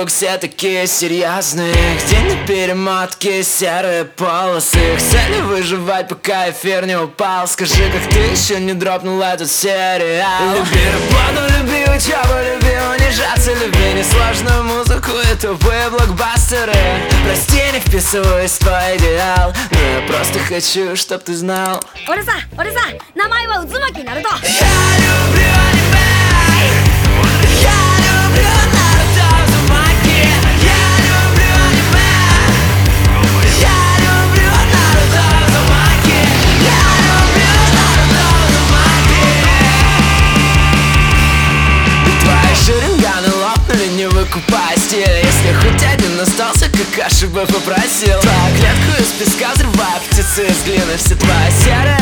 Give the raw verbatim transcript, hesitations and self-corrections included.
вокруг все такие серьезные, где на перемотке серые полосы. Хотели выживать, пока эфир не упал. Скажи, как ты еще не дропнул этот сериал? Люби работу, люби учебу, люби унижаться, люби несложную музыку и тупые блокбастеры. Прости, не вписываюсь в твой идеал, но я просто хочу, чтоб ты знал. 俺さ、俺さ、名前は渦巻きナルト。 Я люблю аниме. Я люблю Наруто Узумаки. Я люблю аниме. Я люблю Наруто Узумаки. Я люблю Наруто Узумаки. Твои шаринганы лопнули, не выкупай стиль. Если хоть один остался, Какаши бы попросил. Твою клетку из песка взрывая птицы из глины. Все твои серые